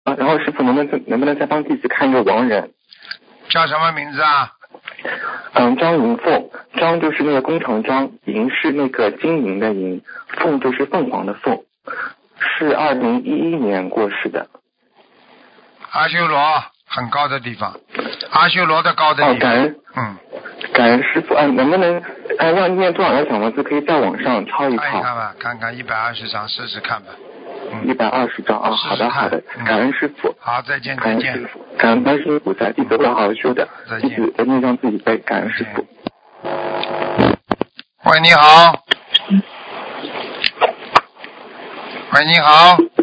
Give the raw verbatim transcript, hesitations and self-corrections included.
啊，然后师傅能不能能不能再帮弟子看一个亡人？ 叫什么名字啊？ 嗯，张银凤，张就是那个工厂张，银是那个金银的银，凤就是凤凰的凤，是二零一一年过世的。 阿修罗很高的地方，阿修罗的高的地方。 哦，感恩， 嗯， 感恩师傅，嗯、能不能按要念多少个小房子可以在网上抄一抄？ 看一看吧，看看一百二十张试试看吧。 一百二十张啊，好的好的，感恩师傅。 好，再见感再见。 恩师傅，感恩观世音菩萨，弟子会好好修的，弟子一定让自己背，感恩师傅。 喂，你好。喂，你好。